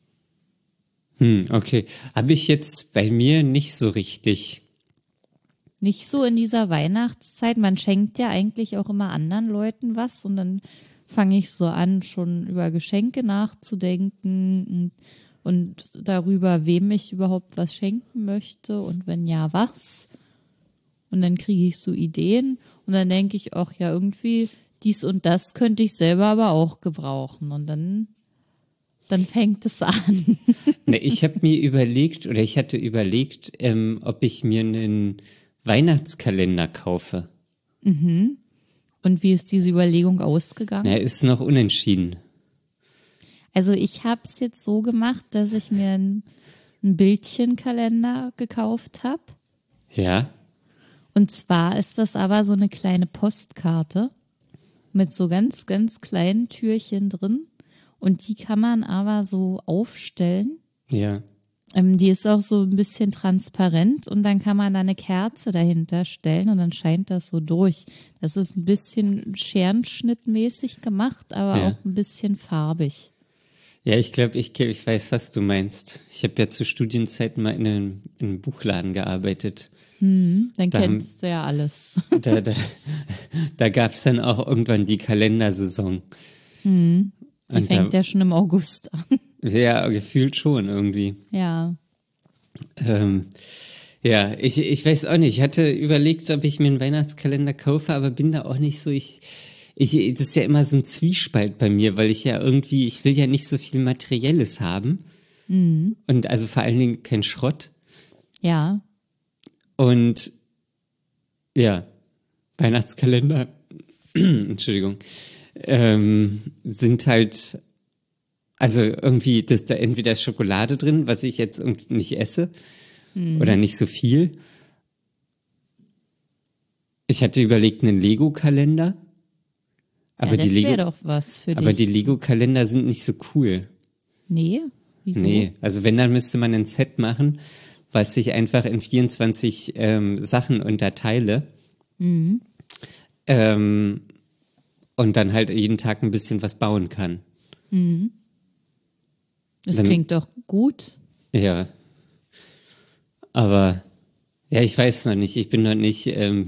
[SPEAKER 1] Okay. Habe ich jetzt bei mir nicht so richtig.
[SPEAKER 2] Nicht so in dieser Weihnachtszeit. Man schenkt ja eigentlich auch immer anderen Leuten was und dann fange ich so an, schon über Geschenke nachzudenken und darüber, wem ich überhaupt was schenken möchte und wenn ja, was. Und dann kriege ich so Ideen und dann denke ich auch, ja, irgendwie dies und das könnte ich selber aber auch gebrauchen und dann fängt es an.
[SPEAKER 1] Na, ich habe mir überlegt, oder ich hatte überlegt, ob ich mir einen Weihnachtskalender kaufe.
[SPEAKER 2] Und wie ist diese Überlegung ausgegangen?
[SPEAKER 1] Na, ist noch unentschieden.
[SPEAKER 2] Also ich habe es jetzt so gemacht, dass ich mir einen Bildchenkalender gekauft habe.
[SPEAKER 1] Ja.
[SPEAKER 2] Und zwar ist das aber so eine kleine Postkarte mit so ganz, ganz kleinen Türchen drin. Und die kann man aber so aufstellen.
[SPEAKER 1] Ja.
[SPEAKER 2] Die ist auch so ein bisschen transparent und dann kann man da eine Kerze dahinter stellen und dann scheint das so durch. Das ist ein bisschen scherenschnittmäßig gemacht, aber
[SPEAKER 1] Ja.
[SPEAKER 2] auch ein bisschen farbig.
[SPEAKER 1] Ja, ich glaube, ich weiß, was du meinst. Ich habe ja zu Studienzeiten mal in einem Buchladen gearbeitet.
[SPEAKER 2] Dann
[SPEAKER 1] Da haben-
[SPEAKER 2] kennst du ja alles.
[SPEAKER 1] Da gab es dann auch irgendwann die Kalendersaison.
[SPEAKER 2] Die
[SPEAKER 1] Und
[SPEAKER 2] fängt ja schon im August an.
[SPEAKER 1] ja, gefühlt schon irgendwie.
[SPEAKER 2] Ja.
[SPEAKER 1] Ja, ich weiß auch nicht. Ich hatte überlegt, ob ich mir einen Weihnachtskalender kaufe, aber bin da auch nicht so. Das ist ja immer so ein Zwiespalt bei mir, weil ich will ja nicht so viel Materielles haben. Und also vor allen Dingen kein Schrott.
[SPEAKER 2] Ja.
[SPEAKER 1] Und ja, Weihnachtskalender, Entschuldigung, sind halt, also irgendwie, da entweder ist Schokolade drin, was ich jetzt irgendwie nicht esse, oder nicht so viel. Ich hatte überlegt, einen Lego-Kalender, aber
[SPEAKER 2] ja, das wäre doch was für dich.
[SPEAKER 1] aber die Lego-Kalender sind nicht so cool.
[SPEAKER 2] Nee? Wieso?
[SPEAKER 1] Nee, also wenn, dann müsste man ein Set machen, was ich einfach in 24 Sachen unterteile. Und dann halt jeden Tag ein bisschen was bauen kann.
[SPEAKER 2] Das
[SPEAKER 1] Dann-
[SPEAKER 2] klingt doch gut.
[SPEAKER 1] Ja. Aber ja, ich weiß noch nicht. Ich bin noch nicht,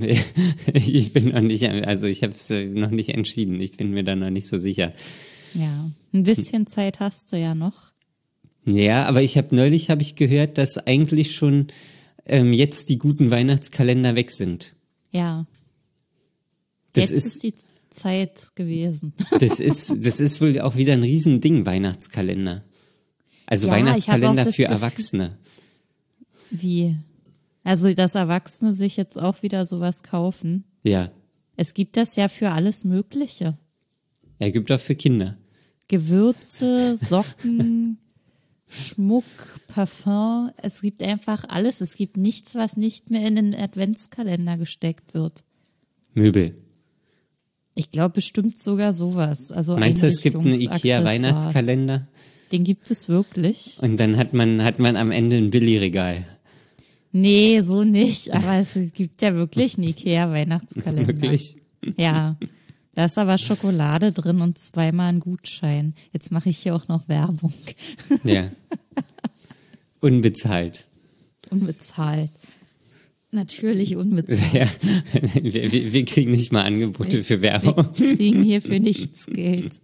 [SPEAKER 1] also ich habe es noch nicht entschieden. Ich bin mir da noch nicht so sicher.
[SPEAKER 2] Ja. Ein bisschen Zeit hast du ja noch.
[SPEAKER 1] Ja, aber neulich habe ich gehört, dass eigentlich schon jetzt die guten Weihnachtskalender weg sind.
[SPEAKER 2] Ja.
[SPEAKER 1] Das
[SPEAKER 2] Jetzt
[SPEAKER 1] ist
[SPEAKER 2] ist die Zeit gewesen.
[SPEAKER 1] Das ist wohl auch wieder ein Riesending, Weihnachtskalender. Also
[SPEAKER 2] Ja, ich hab auch
[SPEAKER 1] Weihnachtskalender
[SPEAKER 2] das
[SPEAKER 1] für
[SPEAKER 2] Gefühl-
[SPEAKER 1] Erwachsene.
[SPEAKER 2] Wie? Also, dass Erwachsene sich jetzt auch wieder sowas kaufen.
[SPEAKER 1] Ja.
[SPEAKER 2] Es gibt das ja für alles Mögliche.
[SPEAKER 1] Er gibt auch für Kinder.
[SPEAKER 2] Gewürze, Socken, Schmuck, Parfum. Es gibt einfach alles. Es gibt nichts, was nicht mehr in den Adventskalender gesteckt wird.
[SPEAKER 1] Möbel.
[SPEAKER 2] Ich glaube bestimmt sogar sowas. Also
[SPEAKER 1] Meinst du, es gibt einen
[SPEAKER 2] Einrichtungsaccessoires.
[SPEAKER 1] IKEA-Weihnachtskalender?
[SPEAKER 2] Den gibt es wirklich?
[SPEAKER 1] Und dann hat man am Ende ein Billigregal.
[SPEAKER 2] Nee, so nicht. Aber es gibt ja wirklich einen Ikea-Weihnachtskalender.
[SPEAKER 1] Wirklich?
[SPEAKER 2] Ja. Da ist aber Schokolade drin und zweimal ein Gutschein. Jetzt mache ich hier auch noch Werbung.
[SPEAKER 1] Ja. Unbezahlt.
[SPEAKER 2] Unbezahlt. Natürlich unbezahlt.
[SPEAKER 1] Ja. Wir kriegen nicht mal Angebote für Werbung.
[SPEAKER 2] Wir kriegen hier für nichts Geld.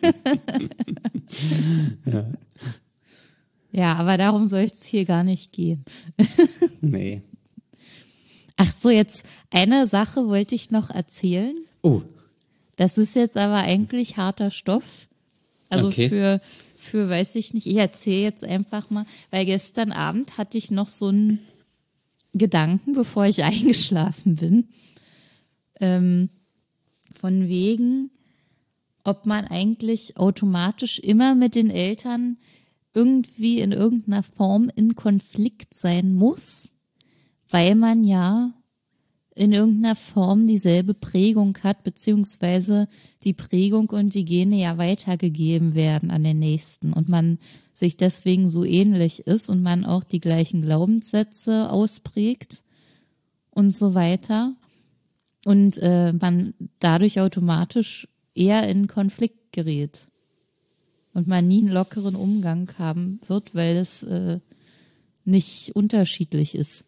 [SPEAKER 2] Ja, aber darum soll es hier gar nicht gehen.
[SPEAKER 1] Nee.
[SPEAKER 2] Ach so, jetzt eine Sache wollte ich noch erzählen.
[SPEAKER 1] Oh,
[SPEAKER 2] Das ist jetzt aber eigentlich harter Stoff. Also
[SPEAKER 1] Okay.
[SPEAKER 2] für weiß ich nicht, ich erzähle jetzt einfach mal, weil gestern Abend hatte ich noch so einen Gedanken, bevor ich eingeschlafen bin. Von wegen, ob man eigentlich automatisch immer mit den Eltern irgendwie in irgendeiner Form in Konflikt sein muss, weil man ja in irgendeiner Form dieselbe Prägung hat, beziehungsweise die Prägung und die Gene ja weitergegeben werden an den Nächsten und man sich deswegen so ähnlich ist und man auch die gleichen Glaubenssätze ausprägt und so weiter und man dadurch automatisch eher in Konflikt gerät und man nie einen lockeren Umgang haben wird, weil es nicht unterschiedlich ist.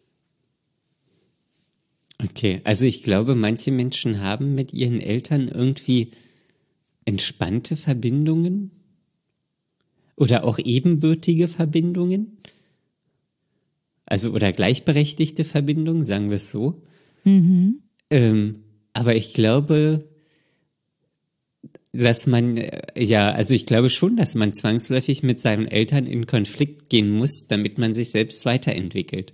[SPEAKER 1] okay. Also ich glaube, manche Menschen haben mit ihren Eltern irgendwie entspannte Verbindungen oder auch ebenbürtige Verbindungen. Also oder gleichberechtigte Verbindungen, sagen wir es so. Aber ich glaube, dass man, also ich glaube schon, dass man zwangsläufig mit seinen Eltern in Konflikt gehen muss, damit man sich selbst weiterentwickelt.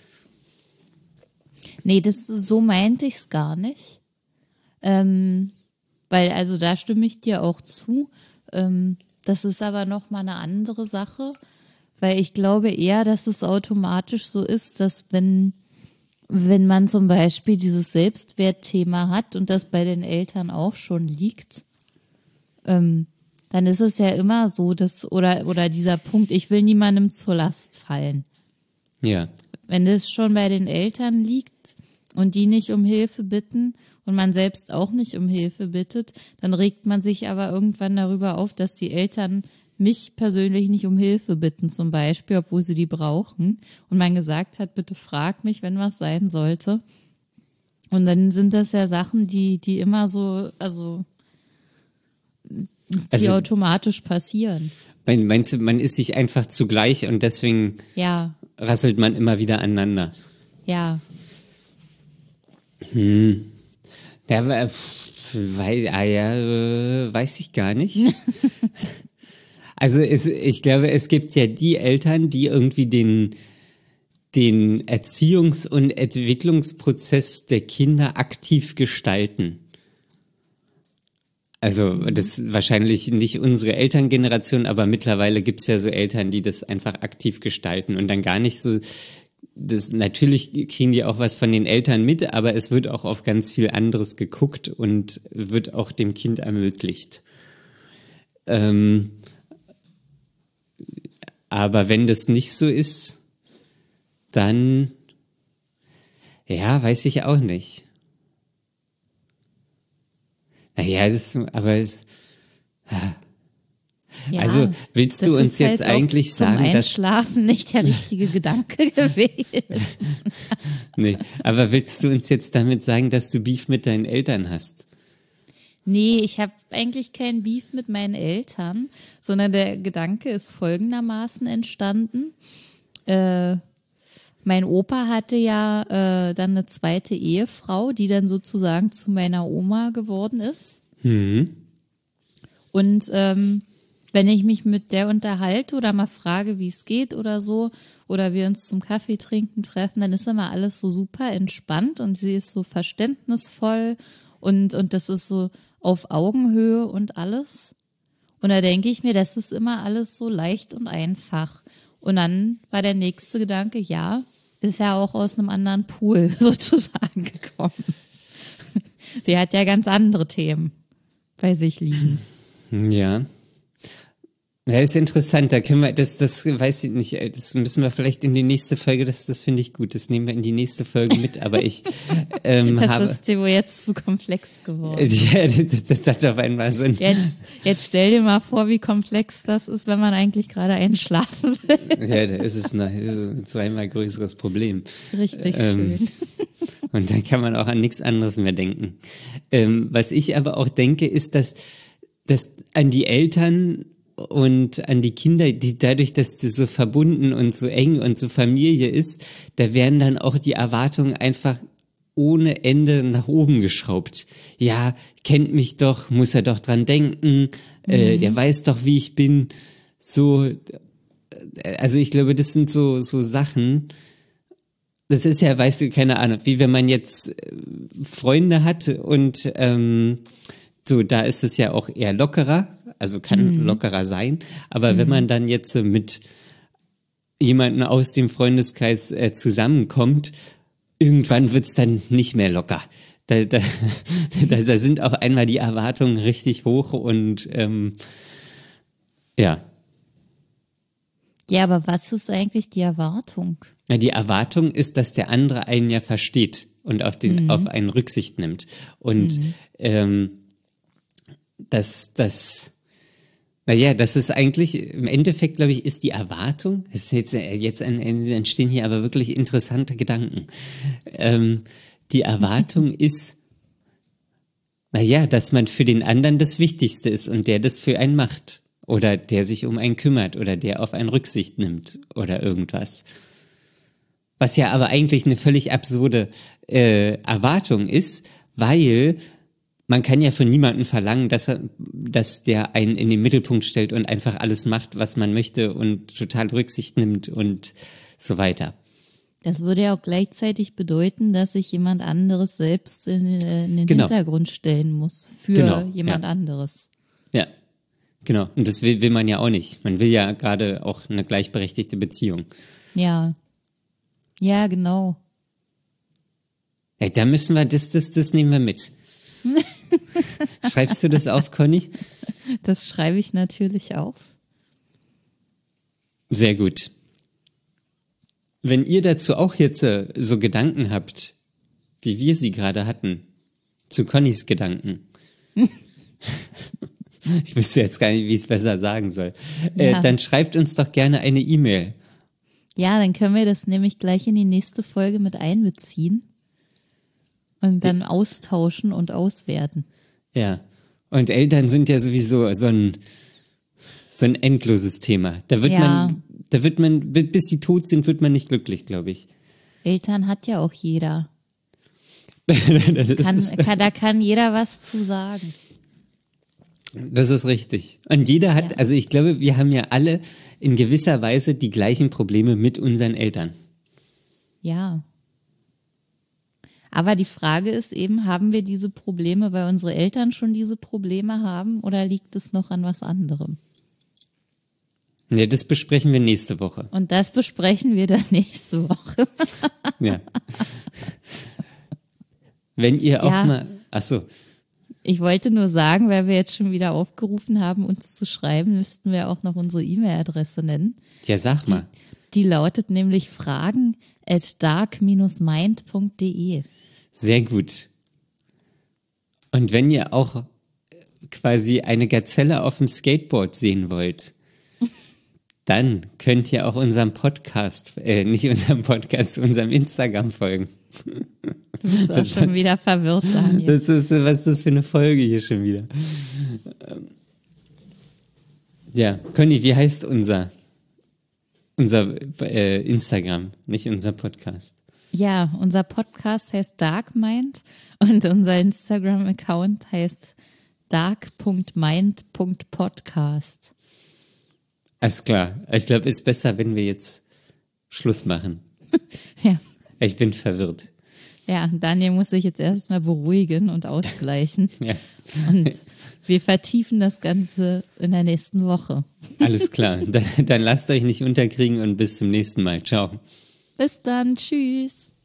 [SPEAKER 2] Nee, so meinte ich's gar nicht. Weil, also da stimme ich dir auch zu. Das ist aber noch mal eine andere Sache, weil ich glaube eher, dass es automatisch so ist, dass wenn man zum Beispiel dieses Selbstwertthema hat und das bei den Eltern auch schon liegt, dann ist es ja immer so, dass, oder dieser Punkt, ich will niemandem zur Last fallen.
[SPEAKER 1] Ja,
[SPEAKER 2] Wenn es schon bei den Eltern liegt und die nicht um Hilfe bitten und man selbst auch nicht um Hilfe bittet, dann regt man sich aber irgendwann darüber auf, dass die Eltern mich persönlich nicht um Hilfe bitten zum Beispiel, obwohl sie die brauchen. Und man gesagt hat, bitte frag mich, wenn was sein sollte. Und dann sind das ja Sachen, die immer so, die automatisch passieren.
[SPEAKER 1] Meinst du, man ist sich einfach zugleich und deswegen rasselt man immer wieder aneinander?
[SPEAKER 2] Ja.
[SPEAKER 1] Ja, weiß ich gar nicht. Also ich glaube, es gibt ja die Eltern, die irgendwie den Erziehungs- und Entwicklungsprozess der Kinder aktiv gestalten. Also das ist wahrscheinlich nicht unsere Elterngeneration, aber mittlerweile gibt's ja so Eltern, die das einfach aktiv gestalten und dann gar nicht so, das natürlich kriegen die auch was von den Eltern mit, aber es wird auch auf ganz viel anderes geguckt und wird auch dem Kind ermöglicht. Aber wenn das nicht so ist, dann, ja, weiß ich auch nicht. Naja, also willst du uns jetzt
[SPEAKER 2] halt
[SPEAKER 1] eigentlich sagen, dass
[SPEAKER 2] zum Einschlafen nicht der richtige Gedanke gewesen?
[SPEAKER 1] Nee, aber willst du uns jetzt damit sagen, dass du Beef mit deinen Eltern hast?
[SPEAKER 2] Nee, ich habe eigentlich kein Beef mit meinen Eltern, sondern der Gedanke ist folgendermaßen entstanden. Mein Opa hatte ja dann eine zweite Ehefrau, die dann sozusagen zu meiner Oma geworden ist. Und wenn ich mich mit der unterhalte oder mal frage, wie es geht oder so, oder wir uns zum Kaffee trinken treffen, dann ist immer alles so super entspannt und sie ist so verständnisvoll und das ist so auf Augenhöhe und alles. Und da denke ich mir, das ist immer alles so leicht und einfach. Und dann war der nächste Gedanke, ja, ist ja auch aus einem anderen Pool sozusagen gekommen. Der hat ja ganz andere Themen bei sich liegen.
[SPEAKER 1] Ja. Ja, ist interessant, da können wir, das weiß ich nicht, das müssen wir vielleicht in die nächste Folge, das finde ich gut, das nehmen wir in die nächste Folge mit, aber ich
[SPEAKER 2] das ist dir wohl jetzt zu komplex geworden.
[SPEAKER 1] Ja, das hat auf einmal so ein...
[SPEAKER 2] Jetzt stell dir mal vor, wie komplex das ist, wenn man eigentlich gerade einschlafen will.
[SPEAKER 1] Ja, da ist es ein zweimal größeres Problem.
[SPEAKER 2] Richtig schön.
[SPEAKER 1] Und dann kann man auch an nichts anderes mehr denken. Was ich aber auch denke, ist, dass an die Eltern und an die Kinder, die dadurch, dass das so verbunden und so eng und so Familie ist, da werden dann auch die Erwartungen einfach ohne Ende nach oben geschraubt. Ja, kennt mich doch, muss er doch dran denken, der weiß doch, wie ich bin. So, also ich glaube, das sind so Sachen. Das ist ja, weißt du, keine Ahnung, wie wenn man jetzt Freunde hat und so, da ist es ja auch eher lockerer, also kann lockerer sein. Aber wenn man dann jetzt mit jemandem aus dem Freundeskreis zusammenkommt, irgendwann wird's dann nicht mehr locker. Da sind auch einmal die Erwartungen richtig hoch und ja.
[SPEAKER 2] Ja, aber was ist eigentlich die Erwartung?
[SPEAKER 1] Ja, die Erwartung ist, dass der andere einen ja versteht und auf einen Rücksicht nimmt. Und das ist eigentlich, im Endeffekt, glaube ich, ist die Erwartung, das ist jetzt entstehen hier aber wirklich interessante Gedanken. Die Erwartung ist, dass man für den anderen das Wichtigste ist und der das für einen macht. Oder der sich um einen kümmert oder der auf einen Rücksicht nimmt oder irgendwas. Was ja aber eigentlich eine völlig absurde Erwartung ist, weil man kann ja von niemandem verlangen, dass der einen in den Mittelpunkt stellt und einfach alles macht, was man möchte und total Rücksicht nimmt und so weiter.
[SPEAKER 2] Das würde ja auch gleichzeitig bedeuten, dass sich jemand anderes selbst in den Hintergrund stellen muss für jemand anderes.
[SPEAKER 1] Ja, genau. Und das will man ja auch nicht. Man will ja gerade auch eine gleichberechtigte Beziehung.
[SPEAKER 2] Ja. Ja, genau.
[SPEAKER 1] Ja, da müssen wir, das nehmen wir mit. Schreibst du das auf, Conny?
[SPEAKER 2] Das schreibe ich natürlich auf.
[SPEAKER 1] Sehr gut. Wenn ihr dazu auch jetzt so Gedanken habt, wie wir sie gerade hatten, zu Connys Gedanken, Ich wüsste jetzt gar nicht, wie ich es besser sagen soll.
[SPEAKER 2] Ja.
[SPEAKER 1] Dann schreibt uns doch gerne eine E-Mail.
[SPEAKER 2] Ja, dann können wir das nämlich gleich in die nächste Folge mit einbeziehen und dann austauschen und auswerten.
[SPEAKER 1] Ja. Und Eltern sind ja sowieso so ein endloses Thema. Da wird man, bis sie tot sind, wird man nicht glücklich, glaube ich.
[SPEAKER 2] Eltern hat ja auch jeder.
[SPEAKER 1] Das
[SPEAKER 2] Da kann jeder was zu sagen.
[SPEAKER 1] Das ist richtig. Und jeder hat, also ich glaube, wir haben ja alle in gewisser Weise die gleichen Probleme mit unseren Eltern.
[SPEAKER 2] Ja. Aber die Frage ist eben, haben wir diese Probleme, weil unsere Eltern schon diese Probleme haben, oder liegt es noch an was anderem?
[SPEAKER 1] Ja, das besprechen wir nächste Woche.
[SPEAKER 2] Und das besprechen wir dann nächste Woche.
[SPEAKER 1] Ja. Wenn ihr auch mal, ach so.
[SPEAKER 2] Ich wollte nur sagen, weil wir jetzt schon wieder aufgerufen haben, uns zu schreiben, müssten wir auch noch unsere E-Mail-Adresse nennen.
[SPEAKER 1] Ja, sag mal.
[SPEAKER 2] Die lautet nämlich fragen@dark-mind.de.
[SPEAKER 1] Sehr gut. Und wenn ihr auch quasi eine Gazelle auf dem Skateboard sehen wollt, dann könnt ihr auch unserem Podcast, unserem Instagram folgen.
[SPEAKER 2] Du bist auch schon wieder verwirrt, Daniel.
[SPEAKER 1] Was ist das für eine Folge hier schon wieder? Ja, Conny, wie heißt unser Instagram, nicht unser Podcast?
[SPEAKER 2] Ja, unser Podcast heißt Dark Mind und unser Instagram-Account heißt dark.mind.podcast.
[SPEAKER 1] Alles klar. Ich glaube, es ist besser, wenn wir jetzt Schluss machen.
[SPEAKER 2] Ja.
[SPEAKER 1] Ich bin verwirrt.
[SPEAKER 2] Ja, Daniel muss sich jetzt erstmal beruhigen und ausgleichen.
[SPEAKER 1] Ja.
[SPEAKER 2] Und wir vertiefen das Ganze in der nächsten Woche.
[SPEAKER 1] Alles klar. Dann lasst euch nicht unterkriegen und bis zum nächsten Mal. Ciao.
[SPEAKER 2] Bis dann. Tschüss.